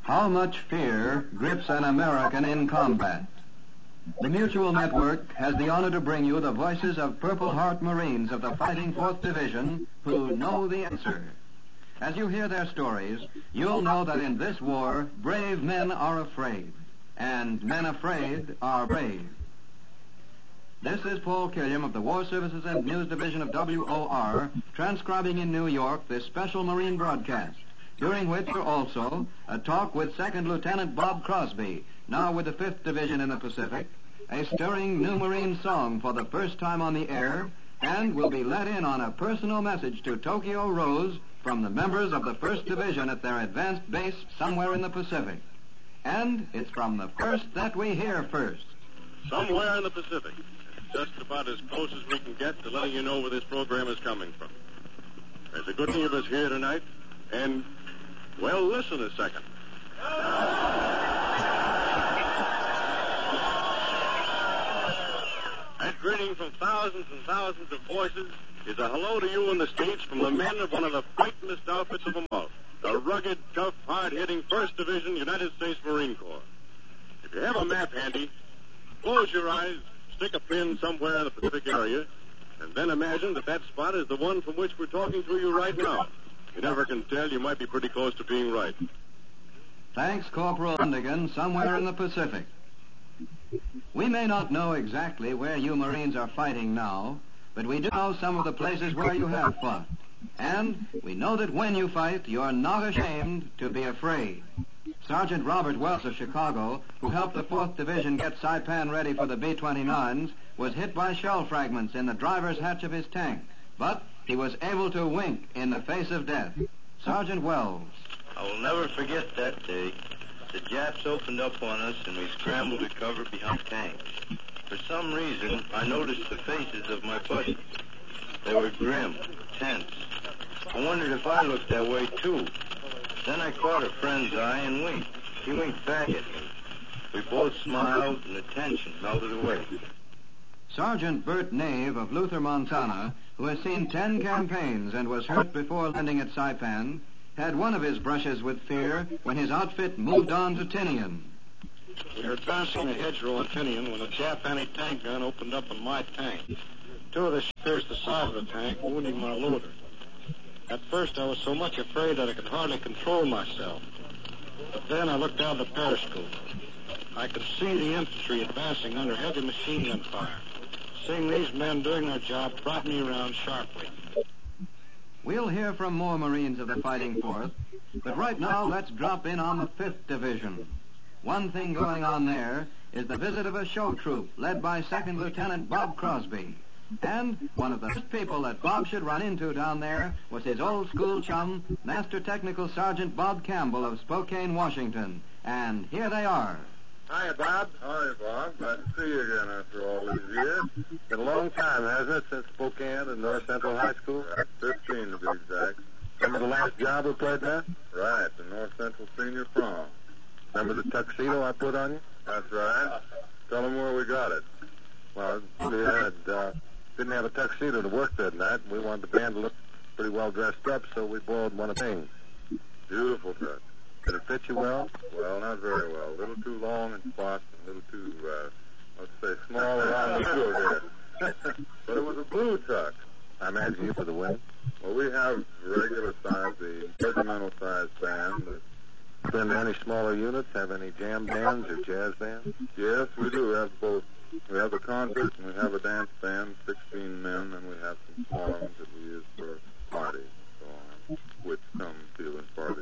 How much fear grips an American in combat? The Mutual Network has the honor to bring you the voices of Purple Heart Marines of the Fighting 4th Division who know the answer. As you hear their stories, you'll know that in this war, brave men are afraid, and men afraid are brave. This is Paul Killiam of the War Services and News Division of WOR, transcribing in New York this special Marine broadcast, during which are also a talk with Second Lieutenant Bob Crosby, now with the 5th Division in the Pacific, a stirring new Marine song for the first time on the air, and we'll be let in on a personal message to Tokyo Rose from the members of the 1st Division at their advanced base somewhere in the Pacific. And it's from the first that we hear first. Somewhere in the Pacific. Just about as close as we can get to letting you know where this program is coming from. There's a good many of us here tonight, and, well, listen a second. That greeting from thousands and thousands of voices is a hello to you in the States from the men of one of the frighteningest outfits of them all, the rugged, tough, hard-hitting 1st Division United States Marine Corps. If you have a map handy, close your eyes, stick a pin somewhere in the Pacific area, and then imagine that that spot is the one from which we're talking to you right now. You never can tell. You might be pretty close to being right. Thanks, Corporal Hundigan, somewhere in the Pacific. We may not know exactly where you Marines are fighting now, but we do know some of the places where you have fought. And we know that when you fight, you're not ashamed to be afraid. Sergeant Robert Wells of Chicago, who helped the 4th Division get Saipan ready for the B-29s, was hit by shell fragments in the driver's hatch of his tank. But he was able to wink in the face of death. Sergeant Wells. I will never forget that day. The Japs opened up on us and we scrambled to cover behind tanks. For some reason, I noticed the faces of my buddies. They were grim, tense. I wondered if I looked that way too. Then I caught a friend's eye and winked. He winked back at me. We both smiled and the tension melted away. Sergeant Bert Nave of Luther, Montana, who has seen 10 campaigns and was hurt before landing at Saipan, had one of his brushes with fear when his outfit moved on to Tinian. We were advancing a hedgerow at Tinian when a Jap anti-tank gun opened up on my tank. 2 of the pierced the side of the tank, wounding my loader. At first, I was so much afraid that I could hardly control myself. But then I looked down the periscope. I could see the infantry advancing under heavy machine gun fire. Seeing these men doing their job brought me around sharply. We'll hear from more Marines of the Fighting 4th, but right now let's drop in on the 5th Division. One thing going on there is the visit of a show troop led by Second Lieutenant Bob Crosby. And one of the first people that Bob should run into down there was his old school chum, Master Technical Sergeant Bob Campbell of Spokane, Washington. And here they are. Hi, Bob. Hi, Bob. Glad to see you again after all these years. Been a long time, hasn't it, since Spokane and North Central High School? 15 to be exact. Remember the last job we played there? Right, the North Central Senior Prom. Remember the tuxedo I put on you? That's right. Tell them where we got it. Well, we didn't have a tuxedo to work that night, and we wanted the band to look pretty well dressed up, so we borrowed one of Payne's. Beautiful dress. Did it fit you well? Well, not very well. A little too long in spots, and a little too, let's say, small around the shoe here. But it was a blue tuck. I imagine you for the win. Well, we have regular size, the regimental size band. Been to any smaller units? Have any jam bands or jazz bands? Yes, we do. We have both. We have a concert and we have a dance band, 16 men, and we have some smaller ones that we use for parties, so on, which some feel as parties.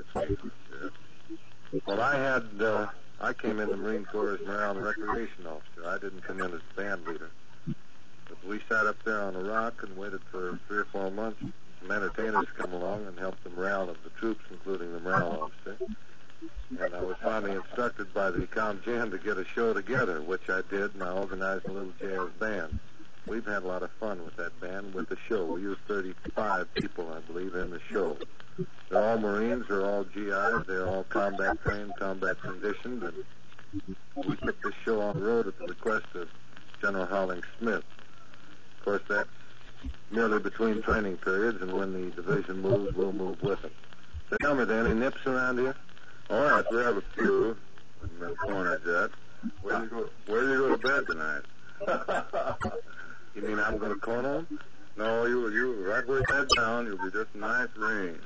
Yeah. Well, I came in the Marine Corps as morale and recreation officer. I didn't come in as band leader. But we sat up there on a rock and waited for 3 or 4 months. Some entertainers come along and help the morale of the troops, including the morale officer. And I was finally instructed by the ComGen to get a show together, which I did, and I organized a little jazz band. We've had a lot of fun with that band, with the show. We used 35 people, I believe, in the show. They're all Marines, they're all GIs, they're all combat trained, combat conditioned, and we put this show on the road at the request of General Howling Smith. Of course, that's merely between training periods, and when the division moves, we'll move with them. So tell me, are there any nips around here? Oh, yes, we have a few. Haven't been cornered yet. Where do you go to bed tonight? You mean I'm going to corner them? No, you right where you head down, you'll be just a nice range.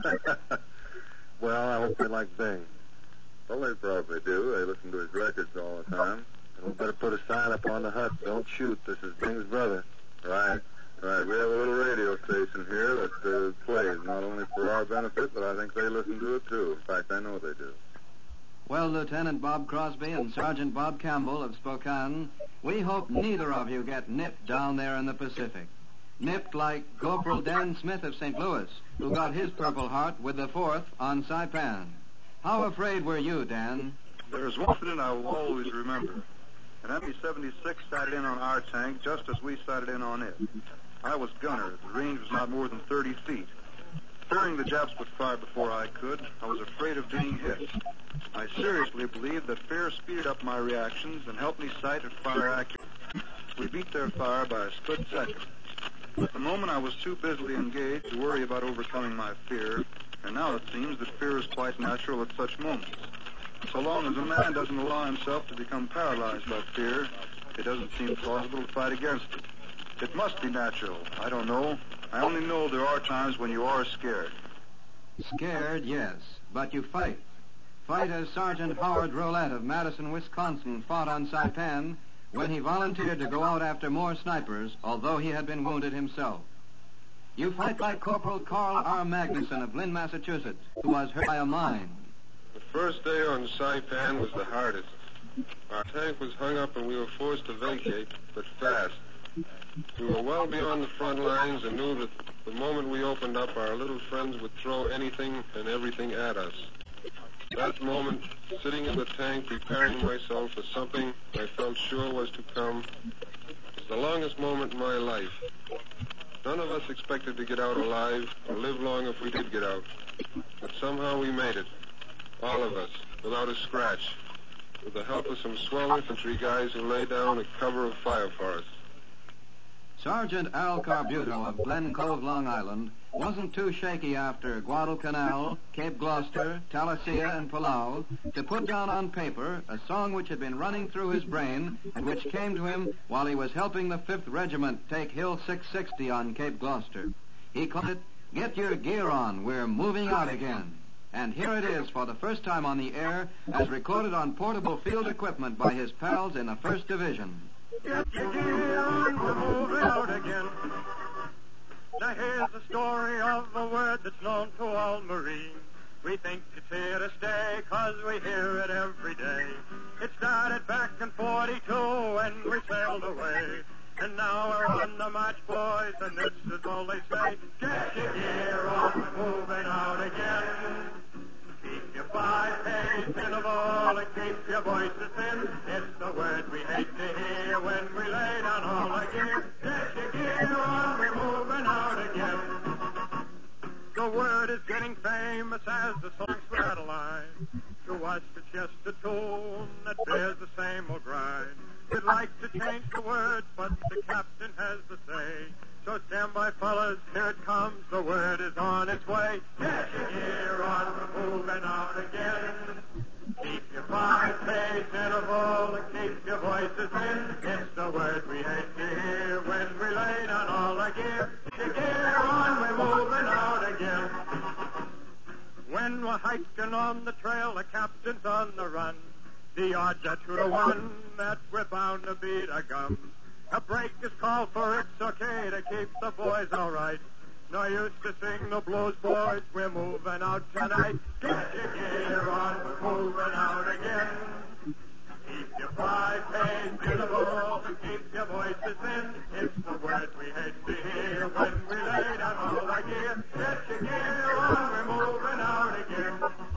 Well, I hope they like Bing. Well, they probably do. They listen to his records all the time. And we better put a sign up on the hut. Don't shoot. This is Bing's brother. Right. Right. We have a little radio station here that plays not only for our benefit, but I think they listen to it, too. In fact, I know they do. Well, Lieutenant Bob Crosby and Sergeant Bob Campbell of Spokane, we hope neither of you get nipped down there in the Pacific. Nipped like Corporal Dan Smith of St. Louis, who got his Purple Heart with the 4th on Saipan. How afraid were you, Dan? There's one incident I will always remember. An ME-76 sighted in on our tank just as we sighted in on it. I was gunner. The range was not more than 30 feet. Fearing the Japs would fire before I could, I was afraid of being hit. I seriously believe that fear speeded up my reactions and helped me sight and fire accurately. We beat their fire by a split second. At the moment, I was too busily engaged to worry about overcoming my fear, and now it seems that fear is quite natural at such moments. So long as a man doesn't allow himself to become paralyzed by fear, it doesn't seem plausible to fight against it. It must be natural. I don't know. I only know there are times when you are scared. Scared, yes, but you fight. Fight as Sergeant Howard Roulette of Madison, Wisconsin fought on Saipan when he volunteered to go out after more snipers, although he had been wounded himself. You fight like Corporal Carl R. Magnuson of Lynn, Massachusetts, who was hurt by a mine. The first day on Saipan was the hardest. Our tank was hung up and we were forced to vacate, but fast. We were well beyond the front lines and knew that the moment we opened up, our little friends would throw anything and everything at us. That moment, sitting in the tank preparing myself for something I felt sure was to come, was the longest moment in my life. None of us expected to get out alive or live long if we did get out. But somehow we made it. All of us, without a scratch, with the help of some swell infantry guys who lay down a cover of fire for us. Sergeant Al Carbuto of Glen Cove, Long Island, wasn't too shaky after Guadalcanal, Cape Gloucester, Talasea, and Palau to put down on paper a song which had been running through his brain and which came to him while he was helping the 5th Regiment take Hill 660 on Cape Gloucester. He called it, "Get Your Gear On, We're Moving Out Again." And here it is for the first time on the air as recorded on portable field equipment by his pals in the 1st Division. Get your gear on, we're moving out again. Now here's the story of a word that's known to all Marines. We think it's here to stay, 'cause we hear it every day. It started back in 42 when we sailed away. And now we're on the march, boys, and this is all they say. Get your gear on, we're moving out again. Keep your 5-pace interval and keep your voices thin. It's the word we hate to hear when we lay down all our gear. Get your gear on, we're moving out again. The word is getting famous as the song's without a line. To us it's just a tune that bears the same old grind. We'd like to change the word, but the captain has the say. So stand by, fellas, here it comes, the word is on its way. Get your gear on, we're moving out again. Keep your 5-pace interval and keep your voices in. It's the word we hate to hear when we lay down all our gear. Get your gear on, we're moving out again. When we're hiking on the trail, the captain's on the run. The odds are 2 to 1 that we're bound to beat a gum. A break is called for, it's okay to keep the boys all right. No use to sing the blues, boys, we're moving out tonight. Get your gear on, we're moving out again. Keep your 5-pace interval and keep your voices in. It's the word we hate to hear when we lay down all our gear. Get your gear on, we're moving out again.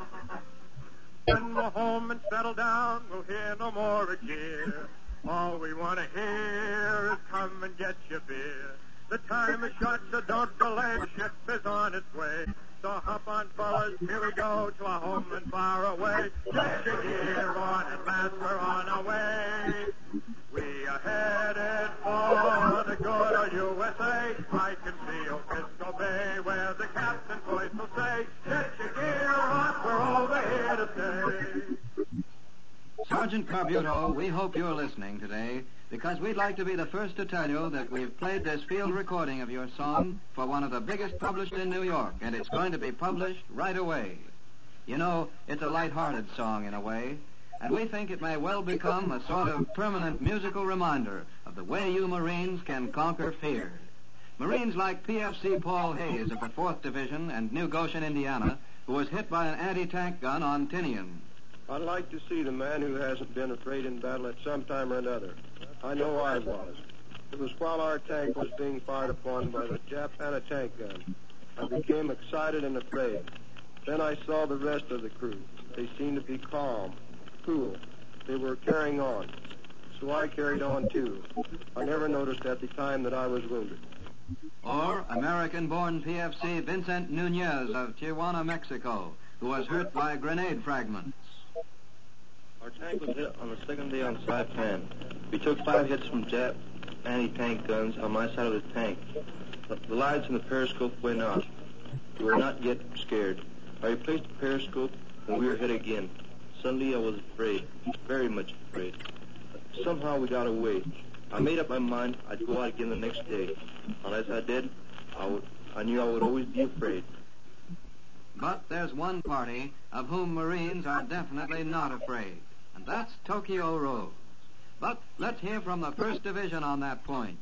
When we're home and settle down, we'll hear no more of gear. All we want to hear is come and get your beer. The time is short, so don't delay. The ship is on its way. So hop on, fellas, here we go to our homeland far away. Get your gear on, at last we're on our way. We are headed for the good old USA. I can see Opisco Bay where the captain's voice will say, get your gear on, we're over here to stay. Sergeant Carbuto, we hope you're listening today because we'd like to be the first to tell you that we've played this field recording of your song for one of the biggest published in New York, and it's going to be published right away. You know, it's a light-hearted song in a way, and we think it may well become a sort of permanent musical reminder of the way you Marines can conquer fear. Marines like PFC Paul Hayes of the 4th Division and New Goshen, Indiana, who was hit by an anti-tank gun on Tinian. I'd like to see the man who hasn't been afraid in battle at some time or another. I know I was. It was while our tank was being fired upon by the Jap anti-tank gun. I became excited and afraid. Then I saw the rest of the crew. They seemed to be calm, cool. They were carrying on. So I carried on, too. I never noticed at the time that I was wounded. Or American-born PFC Vincent Nunez of Tijuana, Mexico, who was hurt by grenade fragments. Our tank was hit on the second day on Saipan. We took 5 hits from Jap anti-tank guns on my side of the tank. The lights in the periscope went off. We were not yet scared. I replaced the periscope and we were hit again. Suddenly I was afraid, very much afraid. Somehow we got away. I made up my mind I'd go out again the next day. Unless I did, I knew I would always be afraid. But there's one party of whom Marines are definitely not afraid, and that's Tokyo Rose. But let's hear from the 1st Division on that point.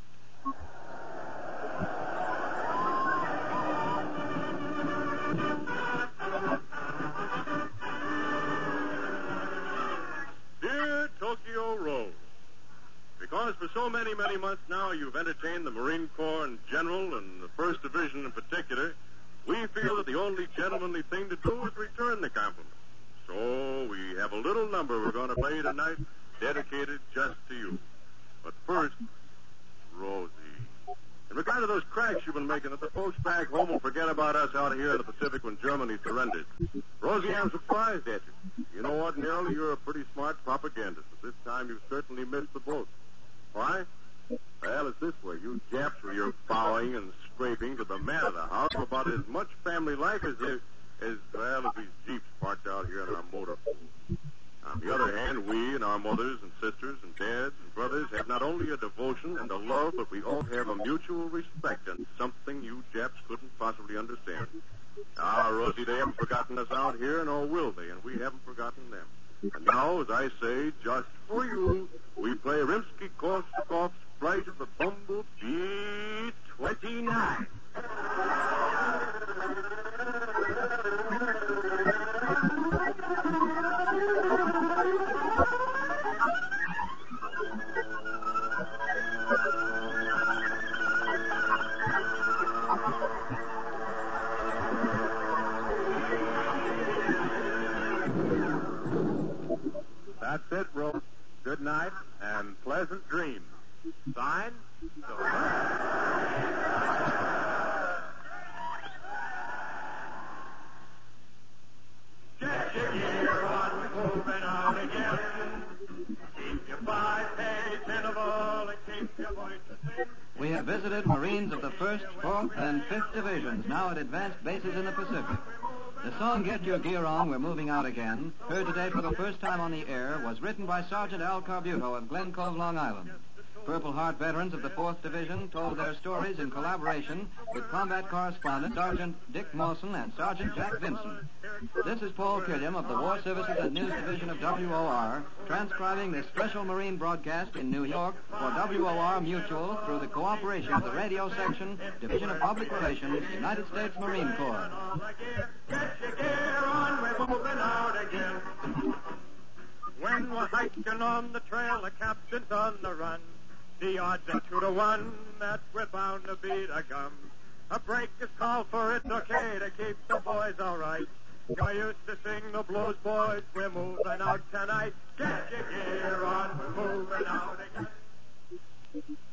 Dear Tokyo Rose, because for so many, many months now you've entertained the Marine Corps in general and the 1st Division in particular, we feel that the only gentlemanly thing to do is return the compliment. So we have a little number we're going to play tonight dedicated just to you. But first, Rosie. In regard to those cracks you've been making, that the folks back home will forget about us out here in the Pacific when Germany surrendered. Rosie, I'm surprised at you. You know, ordinarily you're a pretty smart propagandist, but this time you've certainly missed the boat. Why? Well, it's this way. You Japs with your bowing and scraping to the man of the house are about as much family-like as these Jeeps parked out here in our motor pool. On the other hand, we and our mothers and sisters and dads and brothers have not only a devotion and a love, but we all have a mutual respect and something you Japs couldn't possibly understand. Ah, Rosie, they haven't forgotten us out here, nor will they, and we haven't forgotten them. And now, as I say, just for you, we play Rimsky-Korsakov's Flight of the Bumblebee 29. That's it, Rose. Good night and pleasant dreams. Signed, Get your gear on, moving out again. Keep your 5-page interval and keep your voices in. We have visited Marines of the 1st, 4th, and 5th Divisions, now at advanced bases in the Pacific. The song Get Your Gear On, We're Moving Out Again, heard today for the first time on the air, was written by Sergeant Al Carbuto of Glen Cove, Long Island. Purple Heart veterans of the 4th Division told their stories in collaboration with combat correspondent Sergeant Dick Mawson and Sergeant Jack Vincent. This is Paul Killiam of the War Services and News Division of WOR, transcribing this special Marine broadcast in New York for WOR Mutual through the cooperation of the Radio Section, Division of Public Relations, United States Marine Corps. Get your gear on, we're moving out again. When we're hiking on the trail, the captain's on the run. The odds are 2 to 1 that we're bound to beat a gum. A break is called for, it's okay to keep the boys all right. I used to sing the blues, boys, we're moving out tonight. Get your gear on, we're moving out again.